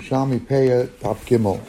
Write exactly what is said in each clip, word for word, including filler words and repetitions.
Yerushalmi Peah Tav Gimel.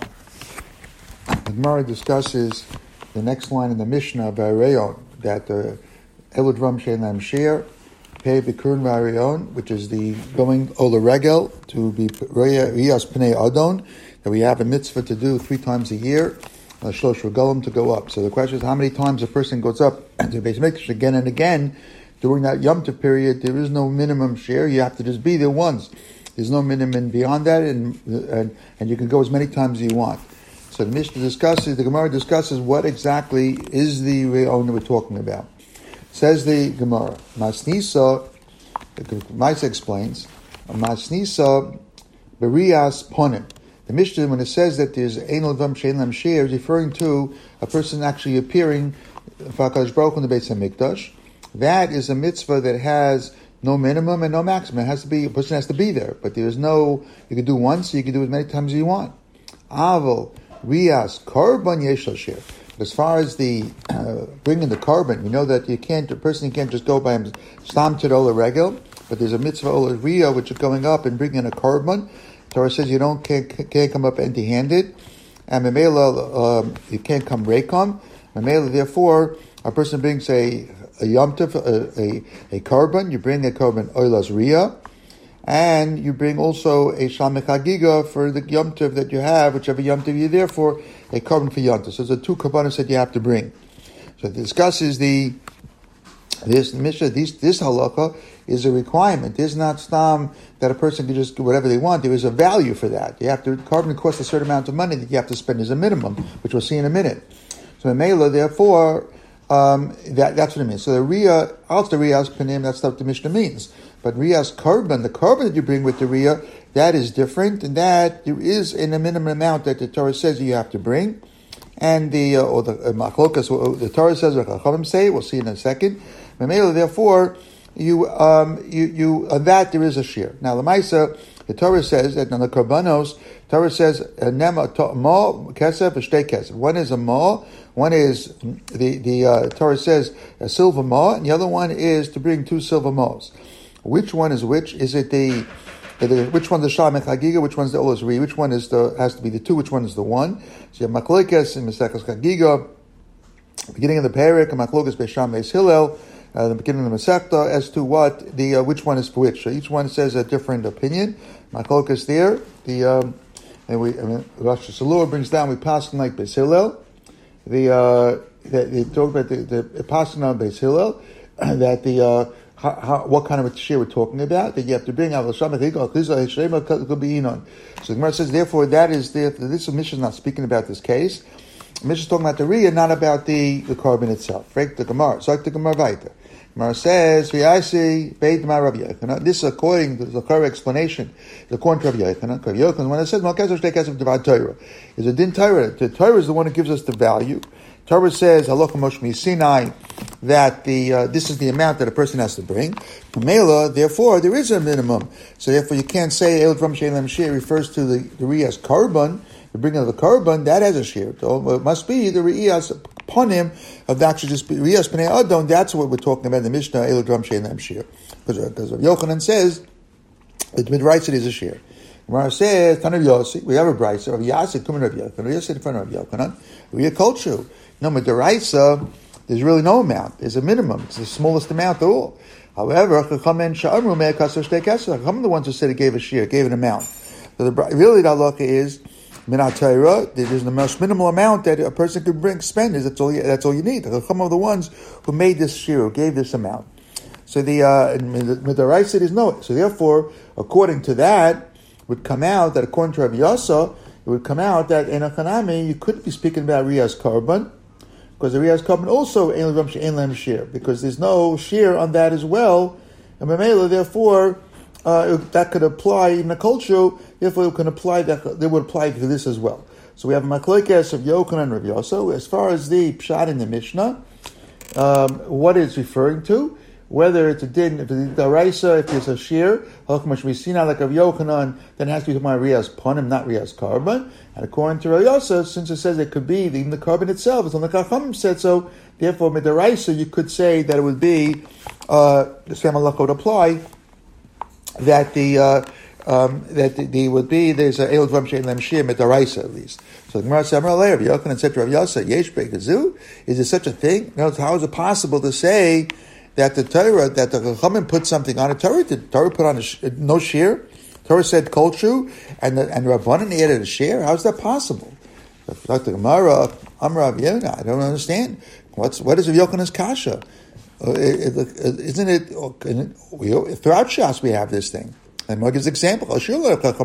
The Gemara discusses the next line in the Mishnah by Rayon that the Eludram Shein Lam Shir Pei Bikurn Varion, which is the going Ola Regel to be Riyas Pnei Adon, that we have a mitzvah to do three times a year, Shlosh Regalim to go up. So the question is how many times a person goes up to Beis Mikdash again and again during that Yom Tov period. There is no minimum share. You have to just be there once. There's no minimum beyond that, and and, and you can go as many times as you want. So the Mishnah discusses, the Gemara discusses what exactly is the Re'on we're talking about. Says the Gemara, Masnisa, the Maisa explains, Masnisa Berias Ponim. The Mishnah, when it says that there's Ein Levam Shein Lam Shir, is referring to a person actually appearing for HaKadosh Baruch Hu in the Beis HaMikdash. That is a mitzvah that has no minimum and no maximum. It has to be, a person has to be there, but there's no, you can do once, you can do as many times as you want. Aval, Rias, Korban Yesh Shir. As far as the uh, bringing the korban, you know that you can't, a person can't just go by him stam to the Ola Regel, but there's a mitzvah Ola Riyah which is going up and bringing a korban. Torah says you don't can't, can't come up empty-handed, and Memela, um, you can't come reikam. Memela, therefore, a person brings a a yom tov, a, a a korban. You bring a korban oilas riyah, and you bring also a shalmei chagiga for the yom tov that you have, whichever yom tov you're there for, a korban for yom tov. So there's the two korbanos that you have to bring. So it discusses the this Mishnah. This this halacha is a requirement. There's not stam that a person can just do whatever they want. There is a value for that. You have to korban costs a certain amount of money that you have to spend as a minimum, which we'll see in a minute. So in Mela, therefore, um, that that's what it means. So the riyah, also the riyah's panim, that's what the Mishnah means. But riyah's korban, the korban that you bring with the riyah, that is different, and that there is in a minimum amount that the Torah says you have to bring. And the uh, or the uh, machlokas, the Torah says, or Chachamim say, we'll see in a second. Mela, therefore, you um you you on that there is a shir. Now the Maisa, the Torah says that on the korbanos, Torah says nema ma kesef v'shtei kesef. One is a ma, one is the the uh, Torah says a silver ma, and the other one is to bring two silver ma's. Which one is which? Is it the, the which one's the shalmei chagiga? Which one's the olas ri? Which one is the has to be the two? Which one is the one? So you have machlokes in Maseches Chagiga, beginning of the parak, and machlokes beisham beis Hillel. Uh, the beginning of the Masechta as to what the uh, which one is for which. So each one says a different opinion. Machlokes there. The um, and we I mean, Rosh Hashanah brings down we pass like Beis Hillel. The uh, that they talk about the the passing on Beis Hillel that the uh, how, how, what kind of a share we're talking about that you have to bring out. So the Gemara says therefore that is there. This Mishnah is not speaking about this case. Mishnah is talking about the riyah, not about the, the korban itself. Right? The Gemara. So the Gemara weiter. Gemara says, "V'yasi beid ma Rabbi Yochanan." This is according to the correct explanation. According to Rabbi Yochanan, Rabbi Yochanan, when it says "Malkesh Shtei Kesef Devad Torah," is a din Torah. The Torah is the one who gives us the value. Torah says, "Halacha Moshe Sinai," that the uh, this is the amount that a person has to bring. Mela, therefore, there is a minimum. So therefore, you can't say "El Dram Shein Lam Shir" refers to the the riyas korban. The bringing of the korban, that has a shir. So it must be the riyas ponim of the actually just riyas pnei adon. That's what we're talking about in the Mishnah. Elu dram shein lam shir, because because Yochanan says that midrash it is a shir. Gemara says Tanav Yossi. We have a brayso of Yassid coming of Yochanan. Yassid in front of Yochanan. We are kulchu. No midrash. There's really no amount. There's a minimum. It's the smallest amount at all. However, Chachamim sha'amru me'akasar shtei kesef. Chachamim the ones who said it gave a shir, gave an amount. So the really the halacha is. Minat Torah, there's the most minimal amount that a person could bring, spend. Is that's all. You, that's all you need. The Chacham are the ones who made this shir, who gave this amount. So the uh, Midaraisa is no. So therefore, according to that, would come out that according to Rabbi Yasa, it would come out that in a Chanami you couldn't be speaking about Riyas korban because the Riyas korban also ein lam shir because there's no shir on that as well. And Mamela, therefore. Uh, that could apply in the culture. Therefore, it can apply that. They would apply to this as well. So we have a machlokes of Yochanan and Rabbi Yosa. As far as the pshat in the Mishnah, um, what it's referring to, whether it's a din, if it's a daraisa, if it's a shir, halachah we see now like Rabbi Yochanan, then it has to be my riyas ponim, not riyas korban. And according to Rabbi Yosa, since it says it could be even the korban itself, it's on the Chachamim said so. Therefore, with daraisa, you could say that it would be uh, the same halacha would apply. That the uh, um, that the, the would be there's a Eil Dvam Shein Lem Shir Mitaraisa at least. So the Gemara says, Amar Alei, Rav Yochanan said to Rav Yosef, Yesh Beik Hazu? Is there such a thing? No, how is it possible to say that the Torah, that the Chachamim put something on a Torah? Did the Torah put on a sh- no shir? Torah said kol shu, and the, and Rabbanan added a share. How is that possible? Like the Gemara, Amar Rav Yonah, I don't understand. What's what is Rav Yochanan's kasha? Uh, it, it, isn't it, it throughout Shas we have this thing? And I'll give an example. Wasn't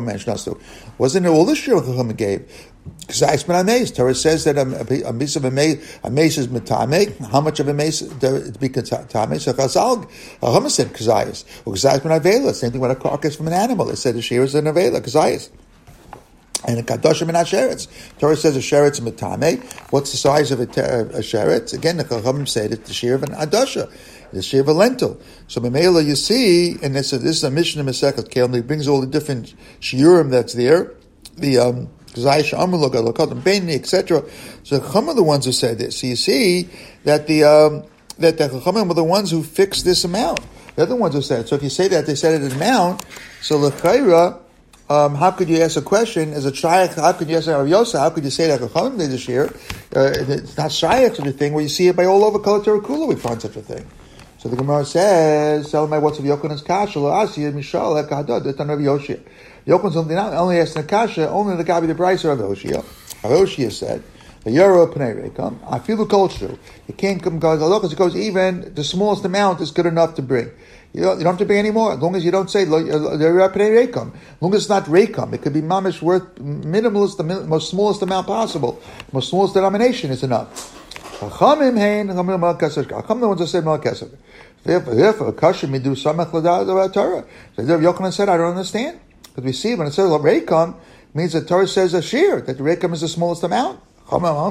it all the shir Chachamim gave? Because I explain on mace. Torah says that a, a piece of a mace, a mace is metame. How much of a mace to be metame? So Chazal, Chachamim said kazayis. Well, kazayis ben avela. Same thing with a carcass from an animal. They said the shir is an avela kazayis. And a kadoshim and a sheretz. Torah says a sheretz metame. What's the size of a, a sheretz? Again, the Chachamim said it's the shir of an adosha, the shir of a lentil. So Memela, you see, and this, this is a Mishnah Masechet Kelm. It brings all the different shiurim that's there. The um, et cetera. So the Chachamim are the ones who said this. So you see that the um, that the Chachamim are the ones who fixed this amount. They're the ones who said it. So if you say that they said it in amount, so l'chayra, um, how could you ask a question as a shaykh? How could you ask Rav Yosef? How could you say that Chachamim did this year? Uh, it's not shaykh such a thing where you see it by all over Kol Torah Kula. We find such a thing. So the Gemara says, "Tell me what's of Yochanan's kasha? L'asi mishal hekadad etan Rav Yoshia." Yochanan's only only asked the kasha only the Gabi the Brayser of Yoshia. Rav Yoshia said, "The Yoro Pnei Rekam. I feel the culture. You can't come guys. It goes even the smallest amount is good enough to bring. You don't, you don't have to bring any more as long as you don't say the Yoro Pnei Rekam. As long as it's not Rekam, it could be mamish worth minimalist, the most smallest amount possible. The most smallest denomination is enough." Chachamim hein, Chachamim the ones that said mal kesef. Therefore, kasher midu samach l'da'at Torah. So Rav Yochanan said, I don't understand. Because we see when it says Rekam, means that Torah says a shear, that the Rekam is the smallest amount. Is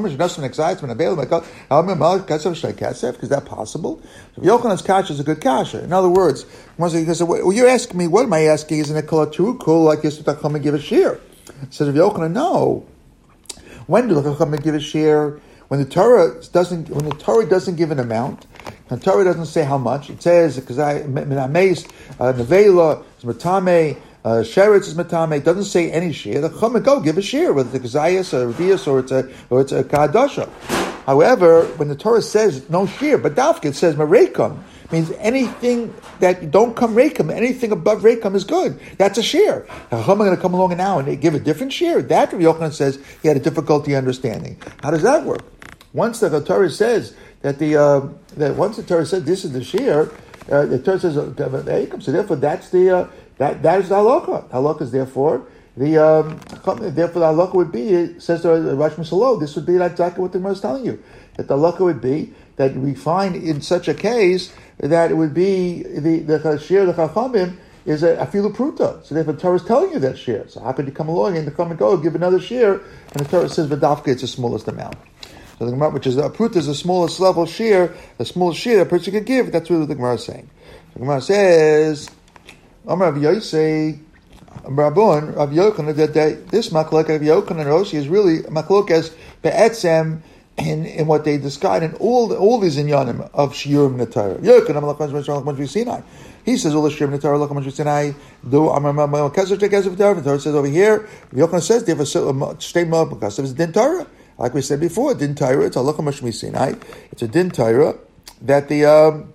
that possible? So Yochanan's kasha is a good kasha. In other words, well, you're asking me, what am I asking? Isn't it kol true cool like this? That come and give a shear? Says Rav Yochanan, no. When do the Chachamim give a shear? When the Torah doesn't, when the Torah doesn't give an amount, the Torah doesn't say how much. It says because I minameis nevela matame sheretz is matame. It doesn't say any shear. The Chachamim go give a shear, whether it's a kazayas or a revius or it's a or it's a kadosha. However, when the Torah says no shear, but dafka it says marekum, means anything that don't come rekum, anything above rekum is good. That's a shear. The Chachamim are going to come along now and they give a different shear. That Rav Yochanan says he had a difficulty understanding. How does that work? Once the Torah says that the uh, that once the Torah says this is the shear, uh, the Torah says uh, so therefore that's the uh, that that is the halakha. Halakha is therefore the um, therefore the halakha would be, it says to Rash Misalo, this would be like exactly what the Gemara is telling you, that the halakha would be that we find in such a case that it would be the the shear the chachamim is a afilu pruta. So therefore the Torah is telling you that shear. So how could you come along and come and go give another shear and the Torah says v'dafka it's the smallest amount. So the Gemara, which is the pruta, is the smallest level shear, the smallest shear a person could give. That's what the Gemara is saying. The Gemara says, Amar Rav Yosei, Rabban, Rav Yochanan, that this machlok of Yochanan and Roshi is really machlok as be'etzem in, in what they describe in all the, all these inyanim of shiurim in the Torah. Yochanan lachman shmashal Sinai. He says all the shiurim in the Torah lachman Sinai do Amar Amar Kezer Kezer Torah. The Torah says over here. Yochanan says they have a statement because it's din Torah. Like we said before, din Torah, it's halacha mashmi Sinai. It's a din Torah that the um,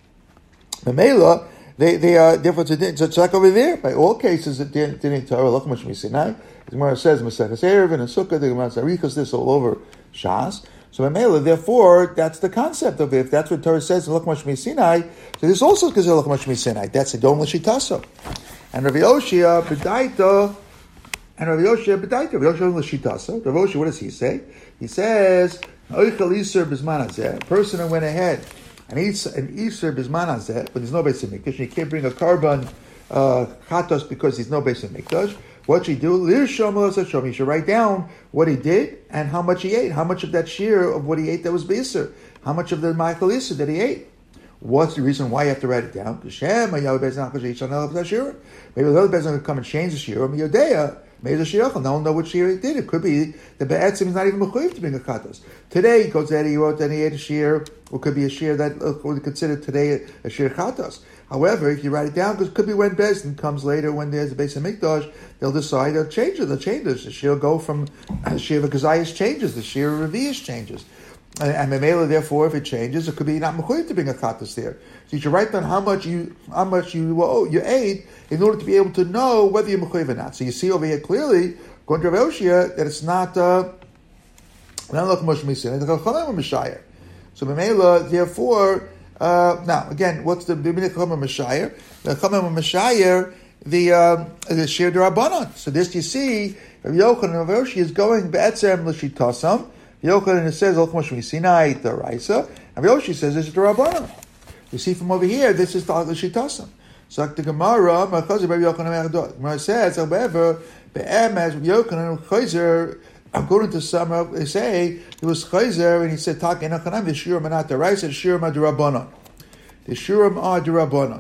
Mamela, they they are therefore it's a din. So it's like over there. By all cases, it's din din Torah halacha mashmi Sinai. The Gemara says Maseches Eruvin and Sukkah. The Gemara says Arichos this all over Shas. So Mamela, therefore, that's the concept of it. If that's what Torah says in halacha mashmi Sinai, so this also is halacha mashmi Sinai. That's a dom l'shitasa. And Rav Yoshia b'daita. And Rav Yoshia b'daita. Rav Yoshia l'shitasa. Rav Yoshia, what does he say? He says, a person who went ahead and eats an Isser Bisman Hazeh, but there's no Beis Hamikdash, and he can't bring a carbon uh, chatos because there's no Beis Hamikdash. What should he do? He should write down what he did and how much he ate, how much of that shear of what he ate that was Beiser, how much of the Michael Isser that he ate. What's the reason why you have to write it down? Maybe the other person will come and change the shear. Made a shirachal. No one know what shir he did. It could be the be'etzim is not even mechuyev to bring a katos. Today he goes there, he wrote, and he ate a shir, or could be a shir that uh, would consider today a shir chatos. However, if you write it down, because it could be when Bezdin comes later, when there's a base of Mikdash, they'll decide they'll change it. They'll change it. The shir will go from uh, shir of Gazayas changes, the shir of Revius changes. And, and Memela, therefore, if it changes, it could be not mechuyev to bring a katos there. So you should write down how much you how much you oh, you ate in order to be able to know whether you're mechuyev or not. So you see over here clearly, going to Rav Oshia, that it's not uh, not like Moshe Misin, it's a Mishayir. So Memela, therefore. Uh, now, again, what's the Bimini Chacham Mashayir? The Chacham Mashayir, the um, the Shir D'Rabbanan. So this you see, Rav Yochanan of Roshi is going Be'etzem L'Shitasam. Yochanan says Olch Moshe Sinai D'Oraisa, and Roshi says this is D'Rabbanan. You see from over here, this is the L'Shitasam. So the Gemara, Machazer Rav Yochanan Merdot. Gemara says, however, Be'em as Rav Yochanan Chazer. According to some, they say it was Chayzer, and he said, "Tak enachanam the shiurim are not the rice, the shiurim are the rabbanon. The shiurim are the rabbanon."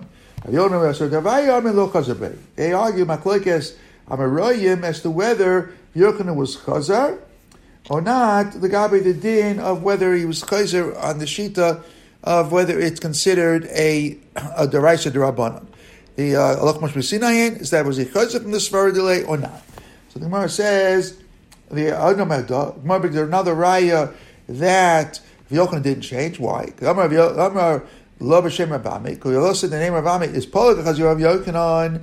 They argue machlokes amaroyim as to whether Yochanan was Chazar or not. The gabi the din of whether he was Chayzer on the shita of whether it's considered a a deraisa derabbanon. The Alach Moshe Sinayin is that was he Chayzer from the Svara delay or not? So the Gemara says. The Gemara there's another raya that Yochanan didn't change. Why? Amar Lo B'Shem Rabami. Because you said the name of Rabami is Polak because you have Yochanan.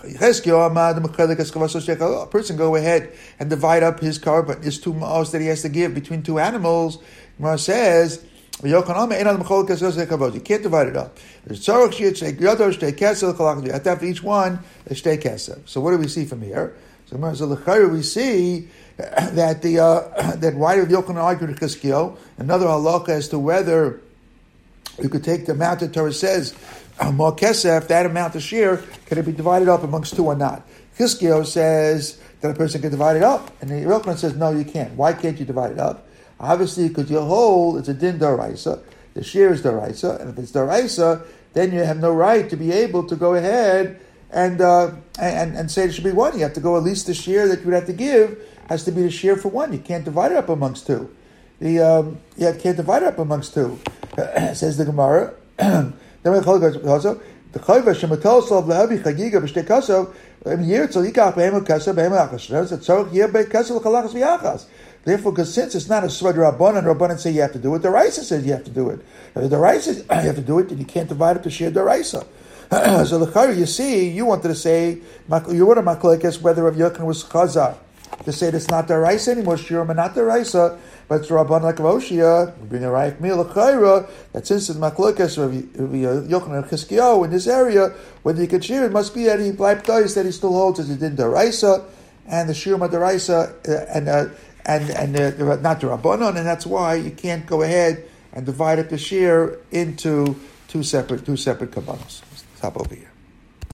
A person go ahead and divide up his carbon, his two ma'os that he has to give between two animals. Gemara says. You can't divide it up. There's tzarich you have to have each one a shtei kesef. So what do we see from here? So we see that the uh, that why did Yochanan argue with Chizkiyahu? Another halacha as to whether you could take the amount that Torah says more kesef, that amount of shir, can it be divided up amongst two or not? Chizkiyahu says that a person can divide it up, and Yochanan says no, you can't. Why can't you divide it up? Obviously, because your whole it's a din daraisa, the shir is daraisa, and if it's daraisa, then you have no right to be able to go ahead and uh, and and say it should be one. You have to go at least the shir that you would have to give has to be the shir for one. You can't divide it up amongst two. The um, you can't divide it up amongst two. Says the Gemara. The chayva shematol of lehabi chagiga b'shtei kasav yirtzol yikach behem kasav behem achas. So tzarich yir beikasav l'chalachas v'yachas. Therefore, because since it's not a svod rabbanan, rabbanan say you have to do it. The Raisa says you have to do it. If the Raisa says you have to do it, then you can't divide up to share the Raisa. So the chayva, you see, you wanted to say you want to machlokes whether Rav Yochanan was chazar to say that's not the Raisa anymore, shiurim not the Raisa. But it's Rabban like Rav Oshia, bring a right meal, a chayra, that since it's machlokes Rav Yochanan and Chizkiyahu in this area, whether you could share it, must be that he bleibt that he still holds as he did the Raisa, and the shiurim the Raisa, and uh, and and uh, not the Rabbanon, and that's why you can't go ahead and divide up the share into two separate two separate kabbalas. Stop over here.